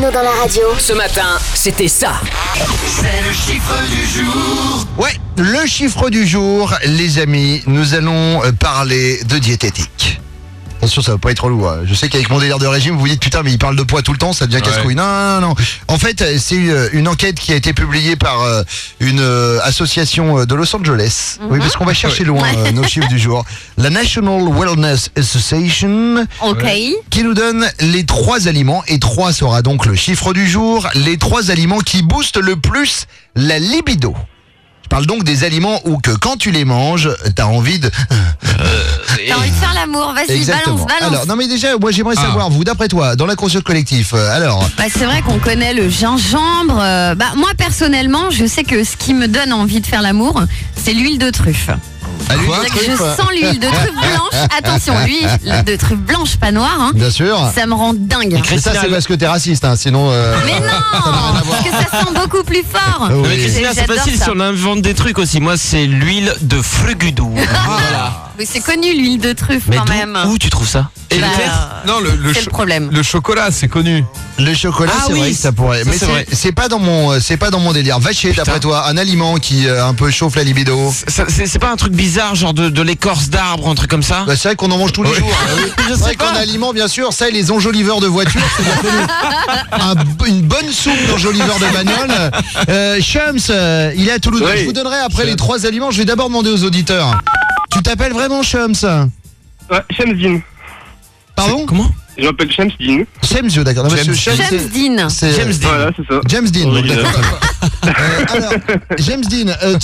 Bruno dans la radio. Ce matin, c'était ça. C'est le chiffre du jour. Ouais, le chiffre du jour, les amis, nous allons parler de diététique. Attention, ça va pas être relou. Je sais qu'avec mon délire de régime, vous vous dites putain, mais il parle de poids tout le temps, ça devient casse-couille. Non. En fait, c'est une enquête qui a été publiée par une association de Los Angeles. Oui, parce qu'on va chercher loin nos chiffres du jour. La National Wellness Association. Ok. Qui nous donne les 3 aliments, et 3 sera donc le chiffre du jour, les 3 aliments qui boostent le plus la libido. Je parle donc des aliments où que quand tu les manges, t'as envie de... T'as envie de faire l'amour, vas-y, Exactement. balance. Alors, non mais déjà, moi j'aimerais savoir, vous, d'après toi, dans la conscience collective, alors... Bah, c'est vrai qu'on connaît le gingembre. Moi, personnellement, je sais que ce qui me donne envie de faire l'amour, c'est l'huile de truffe. l'huile de C'est-à-dire que truffe. je sens l'huile de truffe blanche. Attention, l'huile de truffe blanche, pas noire. Hein. Bien sûr. Ça me rend dingue. Mais ça, c'est parce que t'es raciste, hein, sinon... Mais non, parce que ça sent beaucoup plus fort. Oui. Mais Christina, c'est J'adore facile ça. si on invente des trucs aussi. Moi, c'est l'huile de frugudou. Voilà. Oui, c'est connu l'huile de truffe Mais quand même. où tu trouves ça? Bah, Non, c'est le problème. le chocolat, c'est connu. Le chocolat, Ah c'est oui, vrai que ça pourrait... ça, Mais c'est vrai. c'est pas dans mon délire. Vacher, d'après toi, un aliment qui un peu chauffe la libido. C'est pas un truc bizarre, genre de l'écorce d'arbre, un truc comme ça? Bah, c'est vrai qu'on en mange tous les jours. C'est vrai qu'en aliment, bien sûr, ça et les enjoliveurs de voiture, c'est bien connu. Une bonne soupe d'enjoliveurs de bagnole. Shams, il est à Toulouse. Oui. Je vous donnerai après les 3 aliments. Je vais d'abord demander aux auditeurs. Tu t'appelles vraiment Shams? Ouais, Shamsdin. Pardon? Comment? Je m'appelle Shamsdin. Shams, d'accord. Non, parce que Shams, James Dean. c'est James Dean. Voilà, c'est ça. James Dean. donc, Original. d'accord. Alors, James Dean,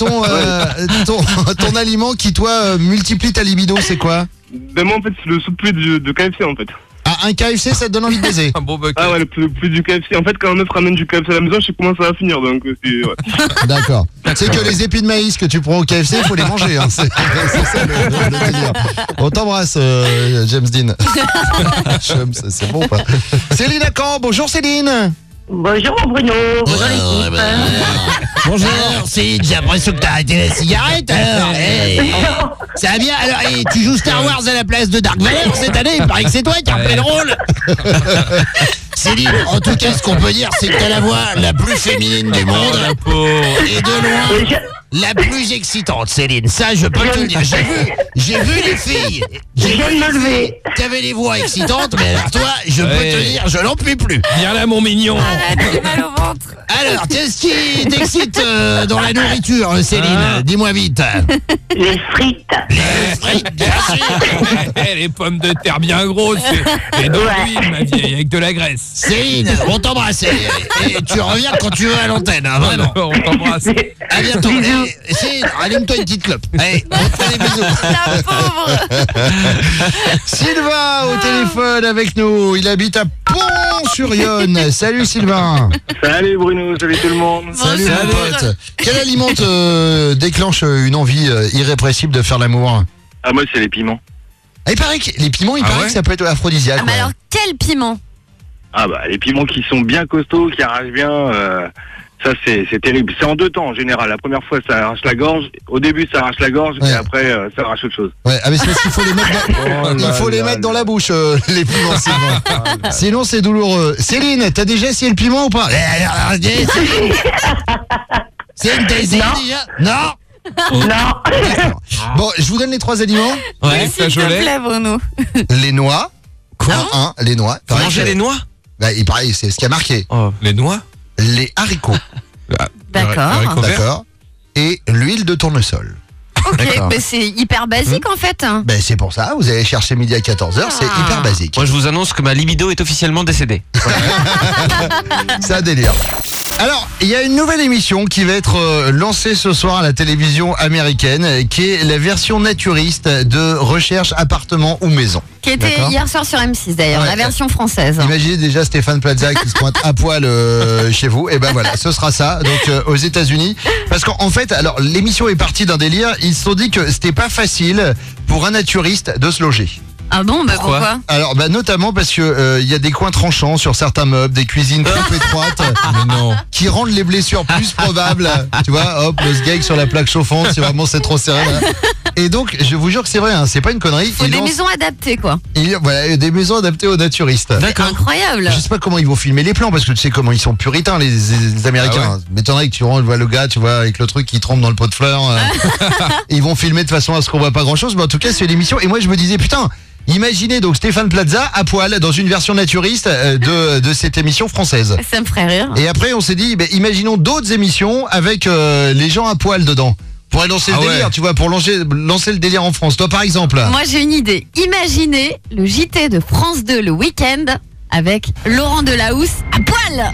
ton aliment qui, toi, multiplie ta libido, c'est quoi? Ben moi en fait c'est le soupe de KFC en fait. Ah, un KFC, ça te donne envie de baiser? Un bon bucket. Ah ouais, le plus du KFC. En fait quand un meuf ramène du KFC à la maison, je sais comment ça va finir donc c'est... Ouais. D'accord. C'est que les épis de maïs que tu prends au KFC, il faut les manger. Hein. C'est ça le délire. On t'embrasse, James Dean. Chum, c'est bon, pas. Céline à Caen. Bonjour, Céline. Bonjour Bruno, bonjour l'équipe. Bonjour, Céline. J'ai l'impression que t'as arrêté la cigarette. Alors, ça va bien. Alors, tu joues Star Wars à la place de Dark Vader cette année. Il paraît que c'est toi qui as repris le rôle. Céline, en tout cas, ce qu'on peut dire, c'est que t'as la voix la plus féminine du monde. Et de loin, la plus excitante, Céline. Ça, je peux te le dire. J'ai vu les filles. Je viens de me lever. T'avais les voix excitantes, mais alors toi, je peux te dire, je n'en puis plus. Viens là, mon mignon. Arrête, j'ai mal au ventre. Alors, qu'est-ce qui t'excite dans la nourriture, Céline? Dis-moi vite. Les frites. Les frites, bien sûr. Les pommes de terre bien grosses. Et de l'huile, ma vieille, avec de la graisse. Céline, on t'embrasse. Et tu reviens quand tu veux à l'antenne, hein, vraiment. On t'embrasse. À bientôt. Céline, allume-toi une petite clope. Allez, on te fait des bisous. La pauvre. Sylvain au téléphone avec nous. Il habite à Pont-sur-Yonne. Salut Sylvain. Salut Bruno, salut tout le monde. Salut Bonjour. mon pote. Quel aliment te déclenche une envie irrépressible de faire l'amour? Ah moi c'est les piments. Il paraît que les piments, il paraît ouais que ça peut être aphrodisiaque. Ah, mais alors, quel piment? Ah bah les piments qui sont bien costauds, qui arrachent bien, ça c'est terrible. C'est en 2 temps en général. La première fois ça arrache la gorge, au début ça arrache la gorge Ouais. et après ça arrache autre chose. Ouais, ah mais c'est parce qu'il faut les mettre dans, dans la bouche, les piments, Sylvain. Sinon c'est douloureux. Céline, t'as déjà essayé le piment ou pas? Céline, t'as essayé déjà? Non. Non. Bon, je vous donne les 3 aliments. Ouais. S'il te plaît, Bruno. Les noix. Quoi? Les noix. Faut manger les noix? Bah, il paraît, c'est ce qui a marqué. Les noix. Les haricots. D'accord. Haricots verts. D'accord. Et l'huile de tournesol. Ok, D'accord. mais c'est hyper basique en fait. Ben c'est pour ça, vous allez chercher midi à 14h, c'est hyper basique. Moi, je vous annonce que ma libido est officiellement décédée. C'est un délire. Alors, il y a une nouvelle émission qui va être lancée ce soir à la télévision américaine, qui est la version naturiste de Recherche appartement ou maison. Qui était D'accord. hier soir sur M6 d'ailleurs, Ouais. la version française. Imaginez déjà Stéphane Plaza qui se pointe à poil chez vous. Et ben voilà, ce sera ça. Donc aux États-Unis, parce qu'en fait, alors l'émission est partie d'un délire. Ils se sont dit que c'était pas facile pour un naturiste de se loger. Ah bon, bah pourquoi? Alors bah notamment parce que il y a des coins tranchants sur certains meubles, des cuisines trop étroites. Mais non. Qui rendent les blessures plus probables. Tu vois, hop, le sgeg sur la plaque chauffante, si vraiment c'est trop serré. Là. Et donc, je vous jure que c'est vrai, hein, c'est pas une connerie. Faut des maisons adaptées, quoi. Voilà, des maisons adaptées aux naturistes. D'accord. Incroyable. Je sais pas comment ils vont filmer les plans parce que tu sais comment ils sont puritains les Américains. M'étonnerait que tu vois le gars, tu vois, avec le truc qui trempe dans le pot de fleurs. Ils vont filmer de façon à ce qu'on voit pas grand chose, mais en tout cas c'est l'émission. Et moi je me disais putain, imaginez donc Stéphane Plaza à poil dans une version naturiste de cette émission française. Ça me ferait rire. Et après on s'est dit, imaginons d'autres émissions avec les gens à poil dedans. Pour lancer le délire, tu vois, pour lancer le délire en France. Toi par exemple. Moi j'ai une idée. Imaginez le JT de France 2 le week-end avec Laurent Delahousse à poil.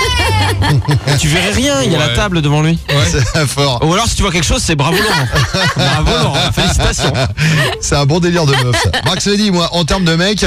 Tu verrais rien, il y a la table devant lui. C'est fort. Ou alors si tu vois quelque chose, c'est bravo Laurent. Bravo Laurent, félicitations. C'est un bon délire de meuf ça. Max le dit, moi en termes de mec,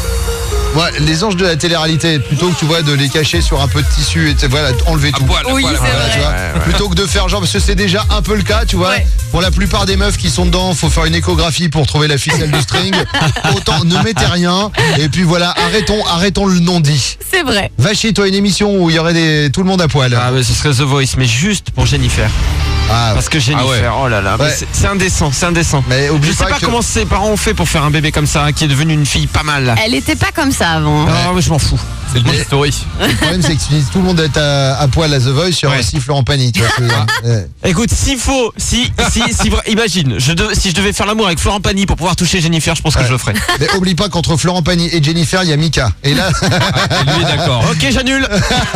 les anges de la télé-réalité, plutôt que tu vois de les cacher sur un peu de tissu et voilà, enlever tout. Oui, c'est vrai. Tu vois, plutôt que de faire genre, parce que c'est déjà un peu le cas, tu vois. Ouais. Pour la plupart des meufs qui sont dedans, faut faire une échographie pour trouver la ficelle du string. Autant ne mettez rien. Et puis voilà, arrêtons le non-dit. C'est vrai. Va chez toi une émission où il y aurait tout le monde à poil. Ah mais ce serait The Voice, mais juste pour Jennifer. Parce que Jennifer, oh là là, c'est indécent, c'est indécent. Mais je sais pas comment ses parents ont fait pour faire un bébé comme ça, qui est devenu une fille pas mal. Elle était pas comme ça avant. Ah mais je m'en fous. C'est le story. Le problème c'est que si tout le monde est à poil à The Voice, il y aura aussi Florent Pagny. Tu vois, Écoute, imagine, si je devais faire l'amour avec Florent Pagny pour pouvoir toucher Jennifer, je pense que je le ferais. Mais oublie pas qu'entre Florent Pagny et Jennifer, il y a Mika. Et là, lui est d'accord. Ok, j'annule.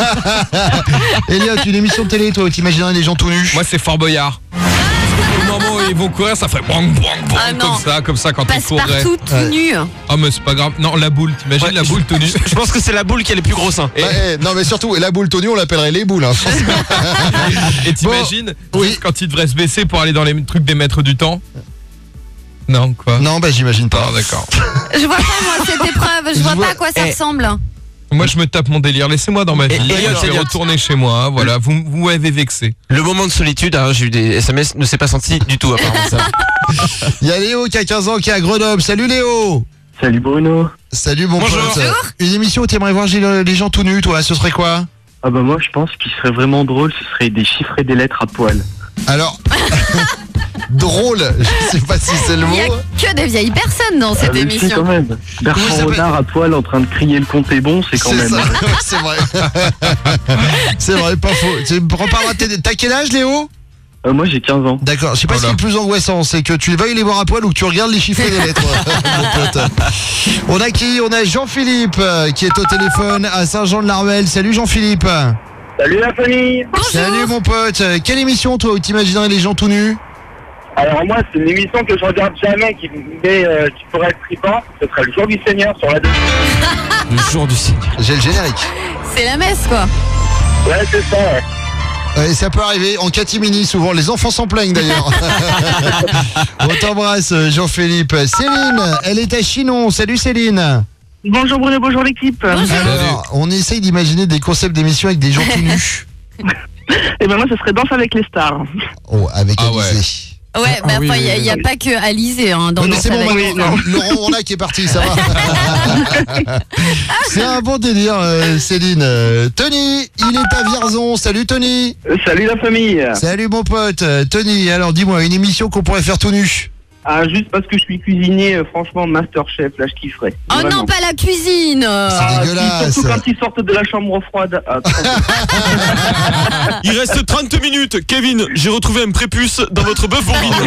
Elliot, une émission de télé, toi, t'imaginerais les gens tout nus? Moi, c'est Fort Boyard. Au moment où ils vont courir, ça fait bang, bang, bang, comme ça quand ils courraient. Passe-partout tout nu. Oh mais c'est pas grave. Non, la boule, t'imagines la boule tout nu. Je pense que c'est la boule qui est les plus grosses. Hein. Non mais surtout, la boule tout nu, on l'appellerait les boules. Hein, et t'imagines quand il devrait se baisser pour aller dans les trucs des maîtres du temps? Non, quoi? Non, j'imagine pas. Ah, d'accord. Je vois pas moi cette épreuve, je vois pas à quoi ça ressemble. Moi je me tape mon délire, laissez-moi dans ma vie. Je vais retourner chez moi, voilà, vous m'avez vexé. Le moment de solitude, j'ai eu des SMS, ne s'est pas senti du tout apparemment ça. Il y a Léo qui a 15 ans qui est à Grenoble. Salut Léo. Salut Bruno. Salut mon pote. Bonjour. Une émission où tu aimerais voir les gens tout nus, toi, ce serait quoi? Ah moi je pense qu'il serait vraiment drôle, ce serait des chiffres et des lettres à poil. Alors drôle, je sais pas si c'est le mot. Il y a que des vieilles personnes dans cette émission. Quand même. Bertrand Renard à poil en train de crier le compte est bon, c'est quand même. Ça, c'est vrai. C'est vrai, pas faux. Tu reparleras t'as quel âge Léo? Moi j'ai 15 ans. D'accord, je sais pas ce qui est le plus angoissant, c'est que tu veuilles les voir à poil ou que tu regardes les chiffres et les lettres. Mon pote. On a qui? On a Jean-Philippe qui est au téléphone à Saint-Jean-de-la-Ruelle. Salut Jean-Philippe. Salut la famille. Salut mon pote. Quelle émission toi où t'imaginerais les gens tout nus? Alors moi c'est une émission que je regarde jamais qui pourrait être trippant. Ce serait le jour du Seigneur sur la 2. Le jour du Seigneur. J'ai le générique. C'est la messe quoi. Ouais c'est ça. Ça peut arriver en catimini, souvent les enfants s'en plaignent d'ailleurs. On t'embrasse Jean-Philippe. Céline, elle est à Chinon. Salut Céline. Bonjour Bruno, bonjour l'équipe. Alors, on essaye d'imaginer des concepts d'émissions avec des gens tout nus. Et ben moi ce serait Danse avec les stars. Oh, avec Alizé. Ouais, il n'y a pas que Alizé dans mais c'est bon, avec... Laurent Rolla qui est parti, ça va. C'est un bon délire, Céline. Tony, il est à Vierzon. Salut Tony. Salut la famille. Salut mon pote. Tony, alors dis-moi, une émission qu'on pourrait faire tout nu. Ah, juste parce que je suis cuisinier, franchement, Masterchef, là, je kifferais. Oh vraiment. non, pas la cuisine. C'est dégueulasse. Surtout quand ils sortent de la chambre froide. Il reste 30 minutes. Kevin, j'ai retrouvé un prépuce dans votre bœuf bourguignon.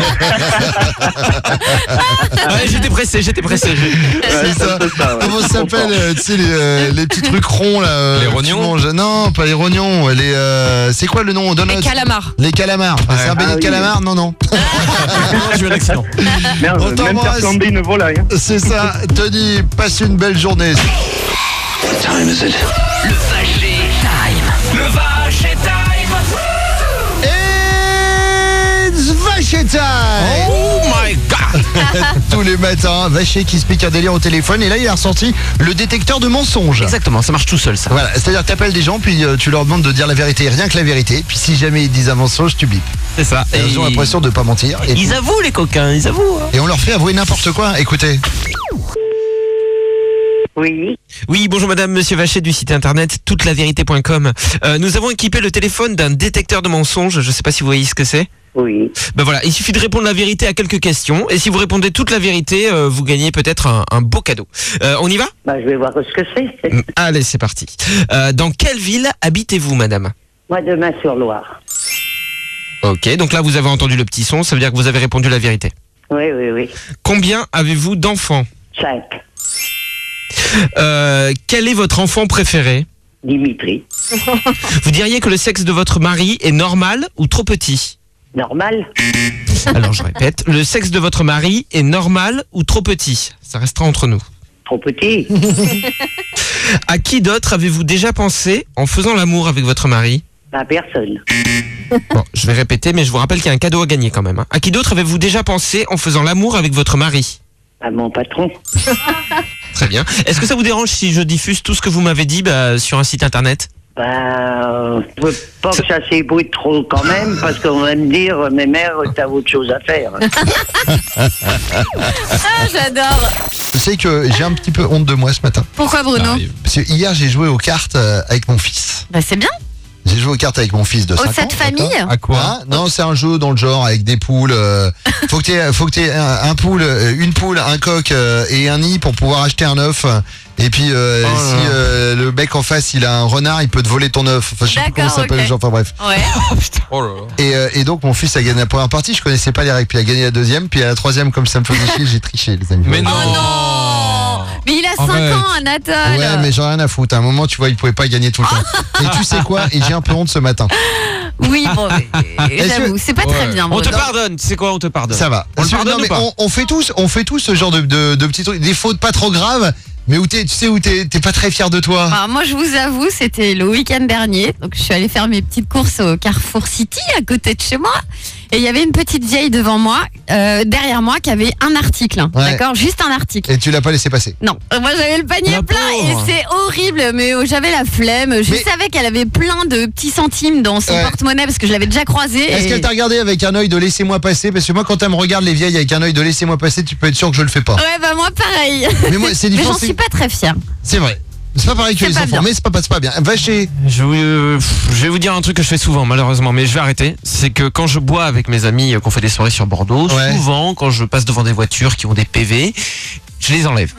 J'étais pressé. C'est ça. Comment ça s'appelle, tu sais, les petits trucs ronds, là. Les rognons? Non, pas les rognons. C'est quoi le nom? Les calamars. Les calamars. C'est un béni de calamars? Non. J'ai eu un accident. Merde, On même t'embrasse. faire flamber une volaille. Hein. C'est ça. Tony, passe une belle journée. What time is it? Le Vacher Time. Le Vacher Time. It's Vacher Time. Oh my god. Tous les matins, Vacher qui se pique un délire au téléphone. Et là, il a ressorti le détecteur de mensonges. Exactement, ça marche tout seul ça. Voilà, c'est-à-dire que t'appelles des gens, puis tu leur demandes de dire la vérité, rien que la vérité. Puis si jamais ils disent un mensonge, tu bipes. C'est ça. Et ils ont l'impression de pas mentir. Et ils avouent les coquins, ils avouent. Hein. Et on leur fait avouer n'importe quoi. Écoutez. Oui. Oui, bonjour madame, monsieur Vacher du site internet toutelavérité.com. Nous avons équipé le téléphone d'un détecteur de mensonges, je sais pas si vous voyez ce que c'est. Oui. Ben voilà, il suffit de répondre la vérité à quelques questions. Et si vous répondez toute la vérité, vous gagnez peut-être un beau cadeau. On y va ? Bah, je vais voir ce que c'est. Allez, c'est parti. Dans quelle ville habitez-vous, madame ? Moi, de Main-sur-Loire. Ok, donc là, vous avez entendu le petit son, ça veut dire que vous avez répondu la vérité. Oui, oui, oui. Combien avez-vous d'enfants ? 5. Quel est votre enfant préféré ? Dimitri. Vous diriez que le sexe de votre mari est normal ou trop petit ? Normal. Alors je répète, le sexe de votre mari est normal ou trop petit ? Ça restera entre nous. Trop petit. À qui d'autre avez-vous déjà pensé en faisant l'amour avec votre mari ? À personne. Bon, je vais répéter, mais je vous rappelle qu'il y a un cadeau à gagner quand même. À qui d'autre avez-vous déjà pensé en faisant l'amour avec votre mari ? À mon patron. Très bien. Est-ce que ça vous dérange si je diffuse tout ce que vous m'avez dit sur un site internet ? Je veux pas que ça s'ébruite trop quand même, parce qu'on va me dire, mais mère, t'as autre chose à faire. J'adore. Tu sais que j'ai un petit peu honte de moi ce matin. Pourquoi, Bruno ? Parce que hier, j'ai joué aux cartes avec mon fils. Bah, c'est bien. J'ai joué aux cartes avec mon fils de 5 ans. Au set famille ? À quoi ? Non, c'est un jeu dans le genre avec des poules. Faut que t'aies un poule, une poule, un coq et un nid pour pouvoir acheter un œuf. Et puis si le mec en face il a un renard, il peut te voler ton œuf. Enfin, je sais plus comment ça s'appelle le genre. Enfin bref. Ouais. Oh là là. Et donc mon fils a gagné la première partie. Je connaissais pas les règles. Puis il a gagné la deuxième. Puis à la troisième, comme ça me faisait chier, j'ai triché, les amis. Mais non. Oh non ! Mais il a 5 Arrête. ans, Anatole. Ouais, mais j'en ai rien à foutre. À un moment, tu vois, il pouvait pas gagner tout le temps. Et tu sais quoi ? Et j'ai un peu honte ce matin. Oui, bon, j'avoue, c'est pas très bien. On te Bruno. pardonne, tu sais quoi, on te pardonne. Ça va. On le pardonne mais ou pas ? on fait tous ce genre de petits trucs, des fautes pas trop graves, mais où tu sais où t'es pas très fier de toi. Alors, moi, je vous avoue, c'était le week-end dernier. Donc, je suis allée faire mes petites courses au Carrefour City, à côté de chez moi. Et il y avait une petite vieille devant moi, derrière moi, qui avait un article. Ouais. D'accord ? Juste un article. Et tu l'as pas laissé passer. Non, moi j'avais le panier La plein pauvre. et c'est horrible, mais j'avais la flemme. Je savais qu'elle avait plein de petits centimes dans son Ouais. porte-monnaie parce que je l'avais déjà croisée. Est-ce et- qu'elle t'a regardé avec un œil de laissez-moi passer ? Parce que moi, quand elle me regarde les vieilles avec un œil de laissez-moi passer, tu peux être sûr que je le fais pas. Ouais, bah moi pareil. Mais moi, c'est Mais différent. j'en suis pas très fière. C'est vrai. C'est pas pareil que C'est les pas enfants, bien. mais c'est pas bien. Va chez. Je vais vous dire un truc que je fais souvent malheureusement, mais je vais arrêter. C'est que quand je bois avec mes amis, qu'on fait des soirées sur Bordeaux, Ouais. souvent quand je passe devant des voitures qui ont des PV, je les enlève.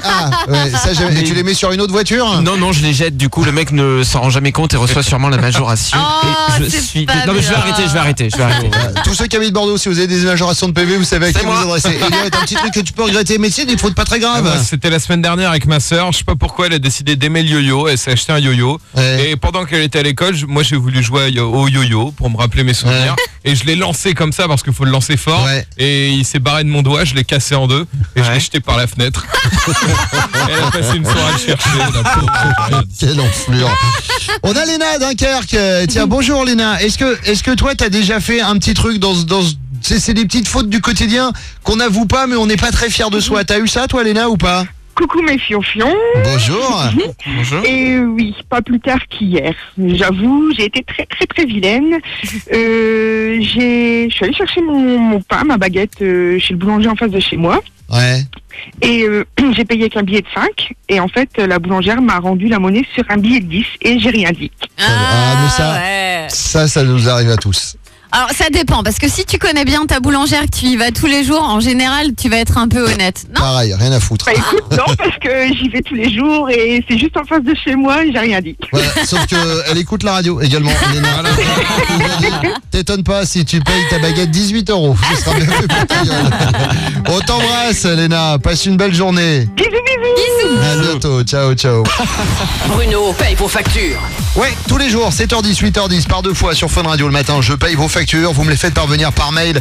Et tu les mets sur une autre voiture ? Non, je les jette. Du coup, le mec ne s'en rend jamais compte et reçoit sûrement la majoration. Oh, et je c'est suis. pas Non, mais je vais bien. arrêter. Tous ceux qui habitent Bordeaux, si vous avez des majorations de PV, vous savez à qui C'est vous moi. adresser. Et il y a un petit truc que tu peux regretter, mais c'est des fautes pas très graves. Moi, c'était la semaine dernière avec ma sœur. Je sais pas pourquoi elle a décidé d'aimer le yo-yo. Elle s'est acheté un yo-yo. Ouais. Et pendant qu'elle était à l'école, moi j'ai voulu jouer au yo-yo pour me rappeler mes souvenirs. Et je l'ai lancé comme ça parce qu'il faut le lancer fort. Ouais. Et il s'est barré de mon doigt. Je l'ai cassé en deux. Et je l'ai jeté par la fenêtre. Elle a passé une soirée à le chercher. La pauvre, j'ai rien dit. Quelle enflure. On a Léna à Dunkerque. Tiens, bonjour Léna. Est-ce que toi t'as déjà fait un petit truc dans c'est des petites fautes du quotidien qu'on n'avoue pas mais on n'est pas très fier de soi. T'as eu ça toi Léna ou pas ? Coucou mes fions-fions. Bonjour. Bonjour. Et oui, pas plus tard qu'hier. J'avoue, j'ai été très très très vilaine. Je suis allée chercher mon pain, ma baguette chez le boulanger en face de chez moi. Ouais. Et j'ai payé avec un billet de 5. Et en fait, la boulangère m'a rendu la monnaie sur un billet de 10 et j'ai rien dit. Mais ça- ouais. Ça nous arrive à tous. Alors ça dépend, parce que si tu connais bien ta boulangère, que tu y vas tous les jours, en général, tu vas être un peu honnête. Non ? Pareil, rien à foutre. Bah écoute, non, parce que j'y vais tous les jours et c'est juste en face de chez moi et j'ai rien dit. Voilà, sauf que elle écoute la radio également. Léna. T'étonnes pas si tu payes ta baguette 18 €. Ce sera bien fait pour ta gueule. On t'embrasse Léna, passe une belle journée. Bisous, bisous. Bisous. À bientôt, ciao. Bruno paye vos factures. Ouais, tous les jours, 7h10, 8h10, par 2 fois sur Fun Radio le matin, je paye vos factures, vous me les faites parvenir par mail,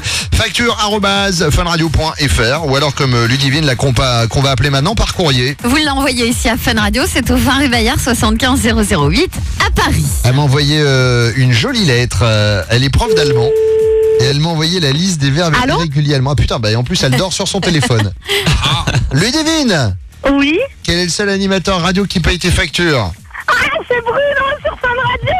facture@funradio.fr ou alors comme Ludivine, là qu'on va appeler maintenant, par courrier. Vous l'envoyez ici à Fun Radio, c'est au 20 rue Bayard 75 008 à Paris. Elle m'a envoyé une jolie lettre, elle est prof d'allemand. Et elle m'a envoyé la liste des verbes Allô irréguliers allemands. Ah putain, bah et en plus elle dort sur son téléphone. Ludivine, Oui. quel est le seul animateur radio qui paye tes factures? Ah, c'est Bruno sur Fun Radio.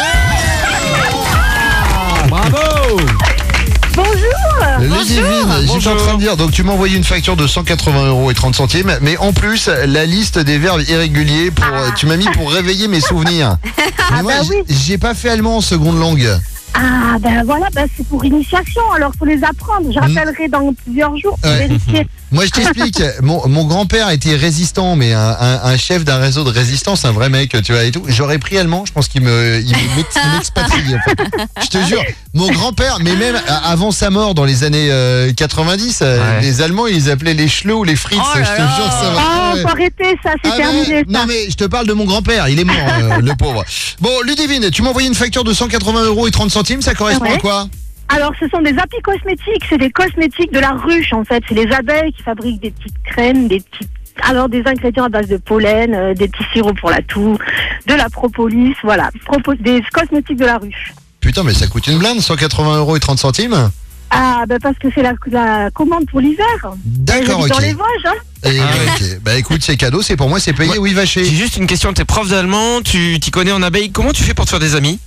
Bravo. Bonjour. Ludivine, j'étais en train de dire, donc tu m'as envoyé une facture de 180 € et 30 centimes, mais en plus, la liste des verbes irréguliers, tu m'as mis pour réveiller mes souvenirs. Mais moi, bah oui. j'ai pas fait allemand en seconde langue. Ah, ben voilà, c'est pour initiation, alors faut les apprendre. Je rappellerai dans plusieurs jours pour vérifier. Moi, je t'explique. Mon grand-père était résistant, mais un chef d'un réseau de résistance, un vrai mec, tu vois, et tout. J'aurais pris allemand, je pense qu'il m'expatrie, en fait. Je te jure, mon grand-père, mais même avant sa mort dans les années 90, les Allemands, ils les appelaient les Schlo ou les Fritz. Je te jure, ça va. Faut arrêter ça, c'est terminé. Non, mais je te parle de mon grand-père, il est mort, le pauvre. Bon, Ludivine, tu m'as envoyé une facture de 180 € et 30 centimes, ça correspond à quoi? Alors, ce sont des applis cosmétiques, c'est des cosmétiques de la ruche, en fait. C'est les abeilles qui fabriquent des petites crèmes, des ingrédients à base de pollen, des petits sirops pour la toux, de la propolis, voilà. Des cosmétiques de la ruche. Putain, mais ça coûte une blinde, 180 € et 30 centimes? Ah, parce que c'est la commande pour l'hiver. D'accord, ok. Dans les Vosges, hein. Ok. Bah écoute, c'est cadeau, c'est pour moi, c'est payé, oui, vaché. J'ai juste une question, t'es prof d'allemand, tu t'y connais en abeilles, comment tu fais pour te faire des amis?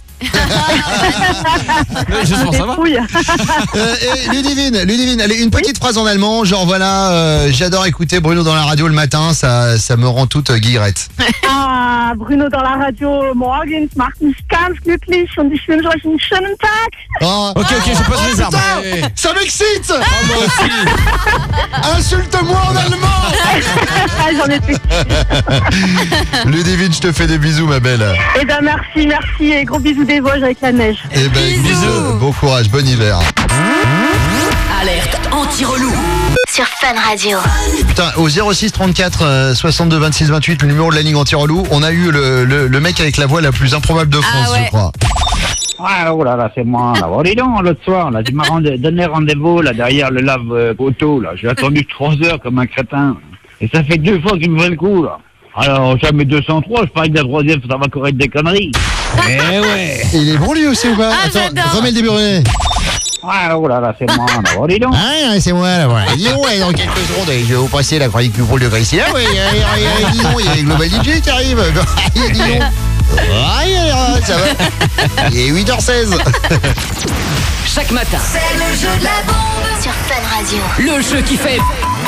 Juste pour savoir. Ludivine, allez, une petite phrase en allemand, genre voilà, j'adore écouter Bruno dans la radio le matin, ça me rend toute guillerette. Ah, Bruno dans la radio, morgens macht mich ganz glücklich und ich wünsche euch einen schönen Tag. Oh, ok, je pose les armes. Ça m'excite. Moi aussi. Insulte-moi en allemand. J'en ai plus. Ludivine, je te fais des bisous, ma belle. Eh ben merci et gros bisous des Vosges avec la neige. Eh ben bisous, bon courage, bon hiver. Alerte anti-relou sur Fun Radio. Putain, au 06 34 62 26 28, le numéro de la ligne anti-relou, on a eu le mec avec la voix la plus improbable de France, je crois. Ah, oh là là, c'est moi. Là. Oh, dis donc, l'autre soir, là, tu m'as donné rendez-vous là derrière le lave-auto. Là, j'ai attendu 3 heures comme un crétin. Et ça fait 2 fois qu'il me fait le coup, là. Alors, ça met 203, je parie que la 3e, ça va correcte des conneries. Eh ouais. Il est bon lui aussi ou pas? Attends, remets le début. Ah, oh là là, c'est moi. Là. Oh, dis donc. Ah, c'est moi, là, voilà. Dis donc, dans quelques secondes, je vais vous passer la chronique plus drôle de Gracie. Ah, oui, dis donc, il y a Global DJ qui arrive. Dis donc. Ça va. Il est 8h16. Chaque matin, c'est le jeu de la bombe sur Fun Radio. Le jeu qui fait...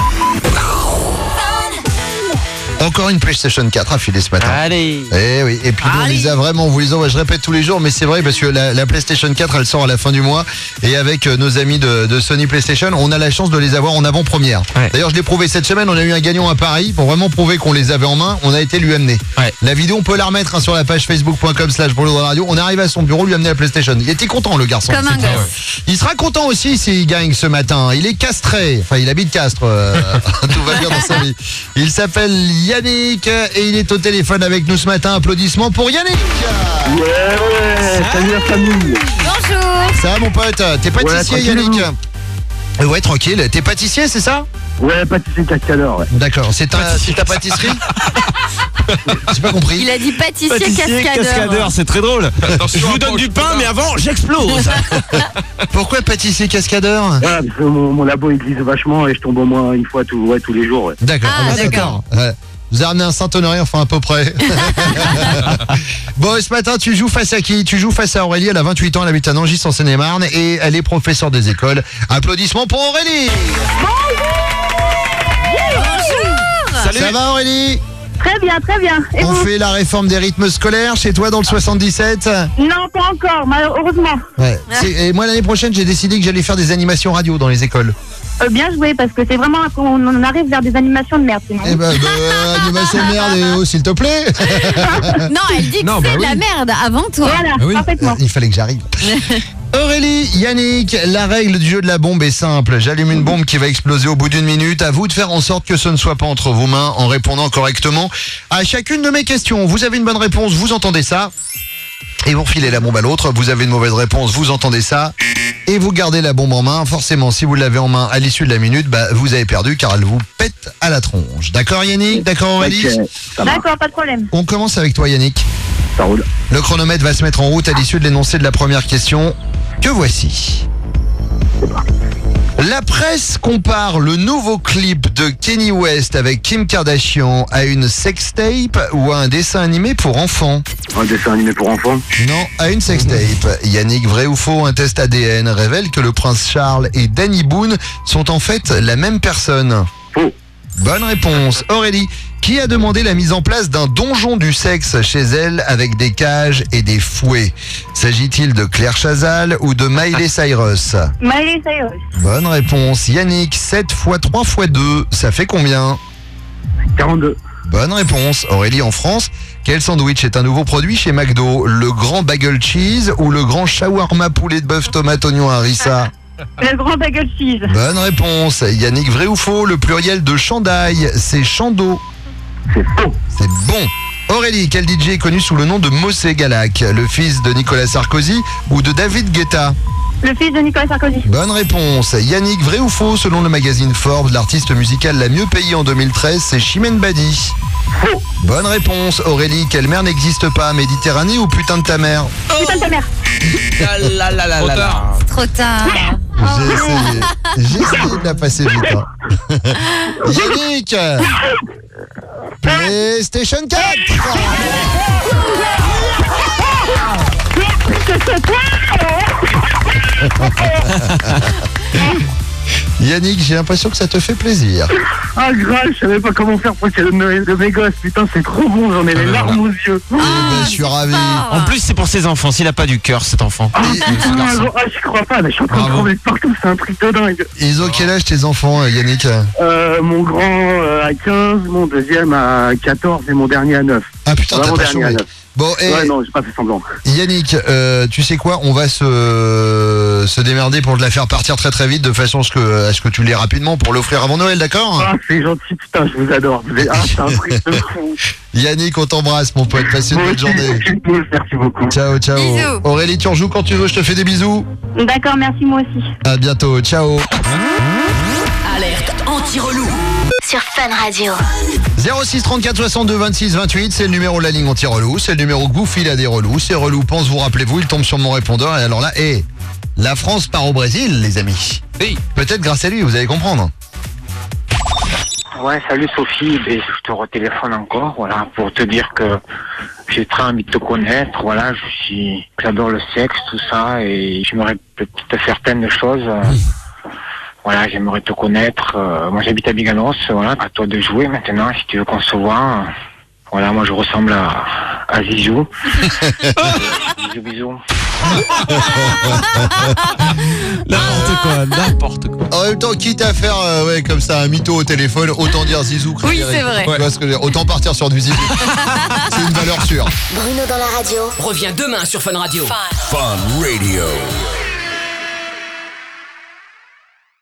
Encore une PlayStation 4 affilée ce matin. Allez. Eh oui. Et puis nous, on les a vraiment, on vous les envoie, je répète tous les jours, mais c'est vrai parce que la PlayStation 4, elle sort à la fin du mois. Et avec nos amis de Sony PlayStation, on a la chance de les avoir en avant-première. Ouais. D'ailleurs, je l'ai prouvé cette semaine, on a eu un gagnant à Paris pour vraiment prouver qu'on les avait en main. On a été lui amener. Ouais. La vidéo, on peut la remettre sur la page facebook.com/Bruno Radio. On arrive à son bureau, lui amener la PlayStation. Il était content, le garçon. Comme un gosse. Il sera content aussi s'il gagne ce matin. Il est castré. Enfin, il habite Castres. Tout va bien dans sa vie. Il s'appelle Yannick. Et il est au téléphone avec nous ce matin. Applaudissements pour Yannick. Ouais, salut la famille. Bonjour. Ça va mon pote? T'es pâtissier Yannick? Ouais, tranquille. T'es pâtissier, c'est ça? Ouais, pâtissier cascadeur, ouais. D'accord, c'est ta pâtisserie? J'ai pas compris. Il a dit pâtissier cascadeur. C'est très drôle. Je vous donne du pain, mais avant, j'explose. Pourquoi pâtissier cascadeur? Voilà, parce que mon labo il glisse vachement et je tombe au moins une fois tous les jours. Ouais. D'accord. D'accord. Ouais. Vous avez ramené un Saint-Honoré, enfin à peu près. Bon, ce matin, tu joues face à qui? Tu joues face à Aurélie, elle a 28 ans, elle habite à Nangis en Seine-et-Marne et elle est professeure des écoles. Applaudissements pour Aurélie. Bonjour. Salut. Ça va Aurélie? Très bien, très bien. Et on vous? fait la réforme des rythmes scolaires chez toi dans le 77? Non, pas encore, malheureusement. Ouais. Et moi, l'année prochaine, j'ai décidé que j'allais faire des animations radio dans les écoles. Bien joué, parce que c'est vraiment on arrive vers des animations de merde. Eh ben, animation de merde, s'il te plaît. Non, elle dit que c'est de la merde avant toi. Voilà, parfaitement. Il fallait que j'arrive. Aurélie, Yannick, la règle du jeu de la bombe est simple. J'allume une bombe qui va exploser au bout d'une minute. À vous de faire en sorte que ce ne soit pas entre vos mains en répondant correctement à chacune de mes questions. Vous avez une bonne réponse, vous entendez ça. Et vous refilez la bombe à l'autre. Vous avez une mauvaise réponse, vous entendez ça. Et vous gardez la bombe en main. Forcément, si vous l'avez en main à l'issue de la minute, vous avez perdu car elle vous pète à la tronche. D'accord Yannick? D'accord Aurélie? D'accord, pas de problème. On commence avec toi Yannick. Ça roule. Le chronomètre va se mettre en route à l'issue de l'énoncé de la première question. Que voici. La presse compare le nouveau clip de Kanye West avec Kim Kardashian à une sextape ou à un dessin animé pour enfants. Un dessin animé pour enfants? Non, à une sextape. Yannick, vrai ou faux, un test ADN révèle que le prince Charles et Danny Boone sont en fait la même personne. Faux. Bonne réponse. Aurélie, Qui a demandé la mise en place d'un donjon du sexe chez elle avec des cages et des fouets? S'agit-il de Claire Chazal ou de Miley Cyrus? Miley Cyrus. Bonne réponse. Yannick, 7 x 3 x 2, ça fait combien? 42. Bonne réponse. Aurélie, en France, quel sandwich est un nouveau produit chez McDo? Le grand bagel cheese ou le grand shawarma poulet de bœuf tomate oignon harissa? Le grand bagel cheese. Bonne réponse. Yannick, vrai ou faux? Le pluriel de chandail, c'est chando. C'est faux. C'est bon. Aurélie, quel DJ est connu sous le nom de Mossé Galac? Le fils de Nicolas Sarkozy ou de David Guetta? Le fils de Nicolas Sarkozy. Bonne réponse. Yannick, vrai ou faux? Selon le magazine Forbes, l'artiste musicale la mieux payée en 2013, c'est Chimène Badi. Faux. Bonne réponse. Aurélie, quelle mer n'existe pas? Méditerranée ou putain de ta mère? Putain de ta mère. Trop tard. Trop tard. J'ai essayé de la passer vite. Hein. Yannick, PlayStation 4. Yannick, j'ai l'impression que ça te fait plaisir. Ah grave, je savais pas comment faire pour le Noël de mes gosses. Putain, c'est trop bon, j'en ai les larmes aux yeux. Je suis ravi. En plus, c'est pour ses enfants. S'il a pas du cœur, cet enfant. Je crois pas, mais je suis en train de trouver partout, c'est un truc de dingue. Ils ont quel âge tes enfants, Yannick? Mon grand a 15, mon deuxième a 14 et mon dernier a 9. Ah putain, t'as pas chômé. Bon, ouais, non, j'ai pas fait semblant. Yannick, tu sais quoi? On va se démerder pour te la faire partir très très vite de façon à ce que tu l'aies rapidement pour l'offrir avant Noël, d'accord? Ah, c'est gentil, putain, je vous adore. C'est un truc de fou. Yannick, on t'embrasse, mon pote. Passe une bonne journée. Merci beaucoup. Ciao, ciao. Bisous. Aurélie, tu rejoues quand tu veux, je te fais des bisous. D'accord, merci moi aussi. À bientôt, ciao. Alerte anti-relou. Sur Fun Radio. 06 34 62 26 28, c'est le numéro de la ligne anti-relou, c'est le numéro que vous file à des relous, c'est relou, pense-vous, rappelez-vous, il tombe sur mon répondeur, et alors là, la France part au Brésil, les amis. Oui. Peut-être grâce à lui, vous allez comprendre. Ouais, salut Sophie, je te retéléphone encore, voilà, pour te dire que j'ai très envie de te connaître, voilà, j'adore le sexe, tout ça, et j'aimerais peut-être te faire plein de choses. Voilà, j'aimerais te connaître. Moi, j'habite à Biganos. Voilà, à toi de jouer maintenant, si tu veux qu'on se voit. Voilà, moi, je ressemble à Zizou. Bisous. N'importe quoi. En même temps, quitte à faire comme ça un mytho au téléphone, autant dire Zizou. Oui, c'est vrai. Tu vois ce que je veux dire, autant partir sur du Zizou. C'est une valeur sûre. Bruno dans la radio. Reviens demain sur Fun Radio. Fun Radio.